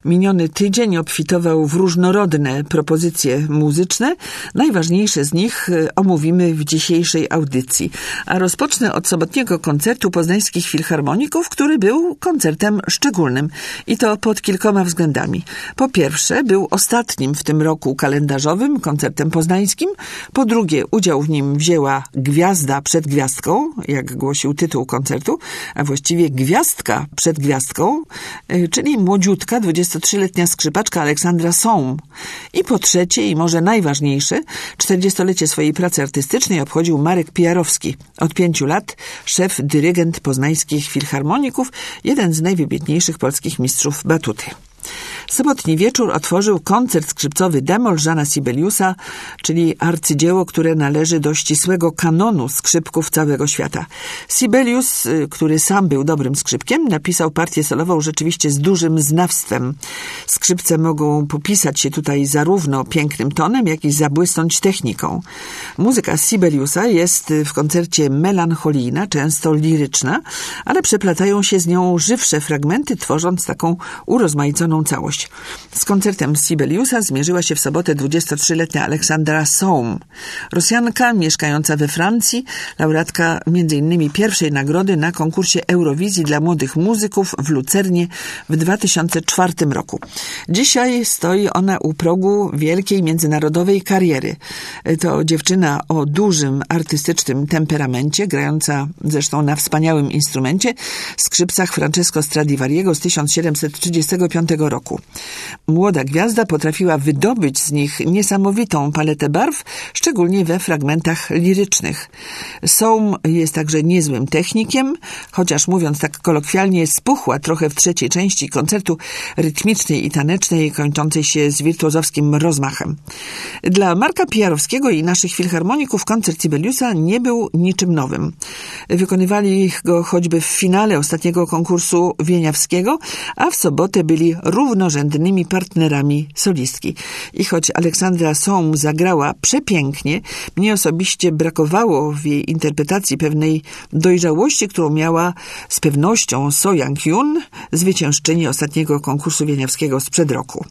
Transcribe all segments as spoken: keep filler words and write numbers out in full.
Miniony tydzień obfitował w różnorodne propozycje muzyczne. Najważniejsze z nich omówimy w dzisiejszej audycji. A rozpocznę od sobotniego koncertu Poznańskich Filharmoników, który był koncertem szczególnym. I to pod kilkoma względami. Po pierwsze, był ostatnim w tym roku kalendarzowym koncertem poznańskim. Po drugie, udział w nim wzięła gwiazda przed gwiazdką, jak głosił tytuł koncertu, a właściwie gwiazdka przed gwiazdką, czyli młodziutka, dwudziestotrzyletnia skrzypaczka Aleksandra Sohm. I po trzecie, i może najważniejsze, czterdziestolecie swojej pracy artystycznej obchodził Marek Pijarowski. Od pięciu lat szef, dyrygent Poznańskich Filharmoników, jeden z najwybitniejszych polskich mistrzów batuty. Sobotni wieczór otworzył koncert skrzypcowy d-moll Jeana Sibeliusa, czyli arcydzieło, które należy do ścisłego kanonu skrzypków całego świata. Sibelius, który sam był dobrym skrzypkiem, napisał partię solową rzeczywiście z dużym znawstwem. Skrzypce mogą popisać się tutaj zarówno pięknym tonem, jak i zabłysnąć techniką. Muzyka Sibeliusa jest w koncercie melancholijna, często liryczna, ale przeplatają się z nią żywsze fragmenty, tworząc taką urozmaiconą całość. Z koncertem Sibeliusa zmierzyła się w sobotę dwudziestotrzyletnia Aleksandra Sohm. Rosjanka mieszkająca we Francji, laureatka między innymi pierwszej nagrody na konkursie Eurowizji dla młodych muzyków w Lucernie w dwa tysiące czwartym roku. Dzisiaj stoi ona u progu wielkiej międzynarodowej kariery. To dziewczyna o dużym artystycznym temperamencie, grająca zresztą na wspaniałym instrumencie, skrzypcach Francesco Stradivariego z tysiąc siedemset trzydziestego piątego roku. Młoda gwiazda potrafiła wydobyć z nich niesamowitą paletę barw, szczególnie we fragmentach lirycznych. Sohm jest także niezłym technikiem, chociaż mówiąc tak kolokwialnie, spuchła trochę w trzeciej części koncertu rytmicznej i tanecznej, kończącej się z wirtuozowskim rozmachem. Dla Marka Pijarowskiego i naszych filharmoników koncert Sibeliusa nie był niczym nowym. Wykonywali go choćby w finale ostatniego konkursu wieniawskiego, a w sobotę byli równorzędnymi partnerami solistki. I choć Aleksandra Sohm zagrała przepięknie, mnie osobiście brakowało w jej interpretacji pewnej dojrzałości, którą miała z pewnością So Young-hyun, zwyciężczyni ostatniego konkursu wieniawskiego sprzed roku.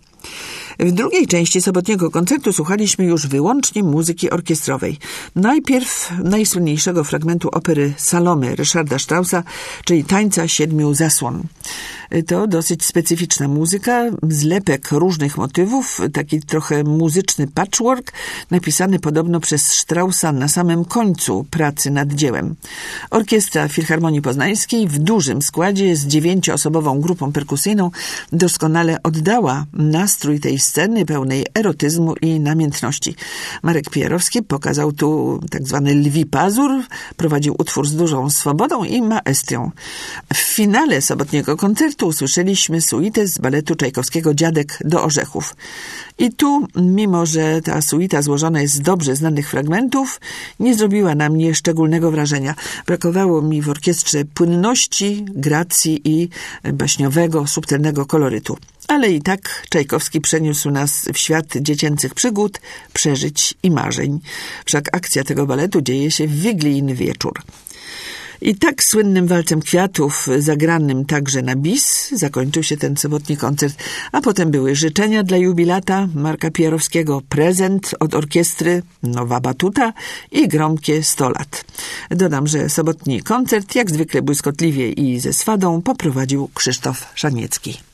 W drugiej części sobotniego koncertu słuchaliśmy już wyłącznie muzyki orkiestrowej. Najpierw najsłynniejszego fragmentu opery Salome Ryszarda Straussa, czyli Tańca Siedmiu Zasłon. To dosyć specyficzna muzyka, zlepek różnych motywów, taki trochę muzyczny patchwork, napisany podobno przez Straussa na samym końcu pracy nad dziełem. Orkiestra Filharmonii Poznańskiej w dużym składzie z dziewięcioosobową grupą perkusyjną doskonale oddała nastrój tej sceny pełnej erotyzmu i namiętności. Marek Pijarowski pokazał tu tak zwany lwi pazur, prowadził utwór z dużą swobodą i maestrią. W finale sobotniego koncertu usłyszeliśmy suitę z baletu Czajkowskiego Dziadek do orzechów. I tu, mimo że ta suita złożona jest z dobrze znanych fragmentów, nie zrobiła na mnie szczególnego wrażenia. Brakowało mi w orkiestrze płynności, gracji i baśniowego, subtelnego kolorytu. Ale i tak Czajkowski przeniósł nas w świat dziecięcych przygód, przeżyć i marzeń. Wszak akcja tego baletu dzieje się w wigilijny wieczór. I tak słynnym walcem kwiatów, zagranym także na bis, zakończył się ten sobotni koncert, a potem były życzenia dla jubilata Marka Pijarowskiego, prezent od orkiestry, nowa batuta i gromkie sto lat. Dodam, że sobotni koncert jak zwykle błyskotliwie i ze swadą poprowadził Krzysztof Szaniecki.